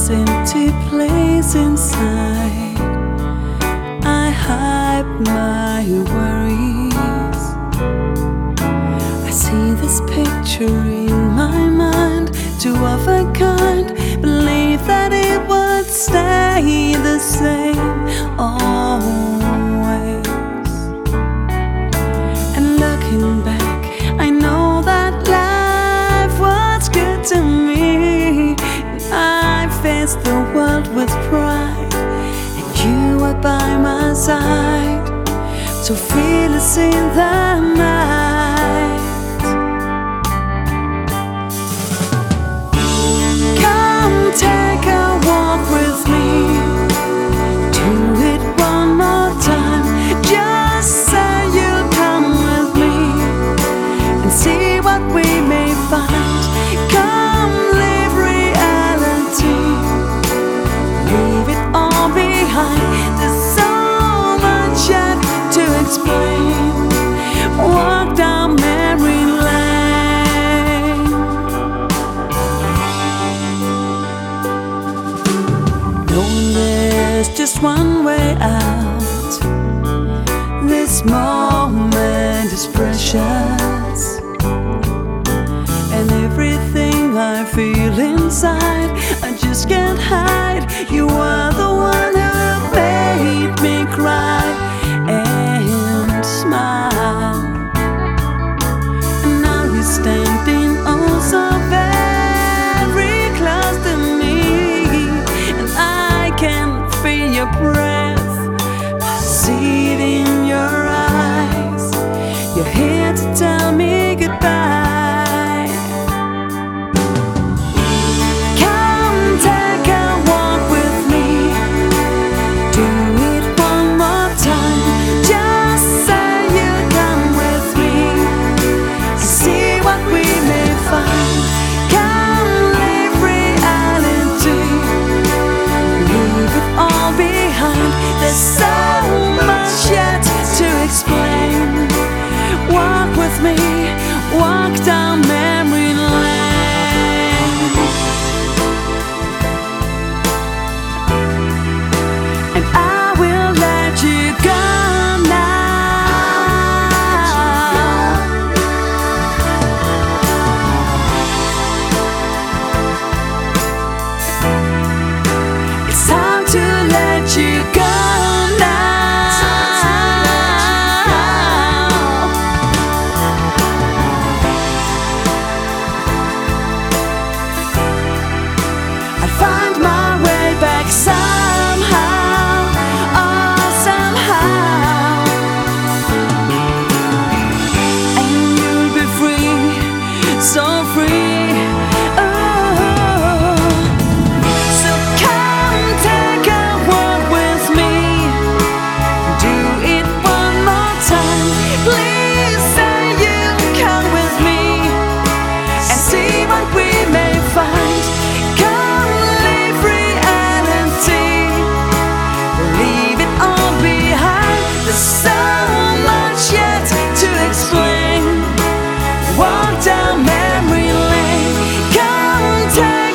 this empty place inside, I hide my worries. I see this picture in my mind, two of a kind, believe that it would stay the same always. And looking back, I know that life was good to me, and I faced the world with pride, and you were by my side, so fearless in the night. Come take a walk with me, do it one more time, just say you'll come with me and see what we may find. Come live reality, leave it all behind. There's so much yet to explain. Walk down memory lane. Knowing there's just one way out, this moment is precious, and everything I feel inside I just can't hide. You are the one who made me cry and smile, and now you're standing oh so very close to me, and I can feel your breath, I see it in your eyes. You're here to tell me goodbye. There's so much yet to explain. Walk with me, walk down memory lane, and I will let you go now. It's time to let you go. Find my way back somehow, oh somehow, and you'll be free, so free. Oh, so come take a walk with me, do it one more time. Please say you'll come with me and see what we may find. There's so much yet to explain. Walk down memory lane. Come take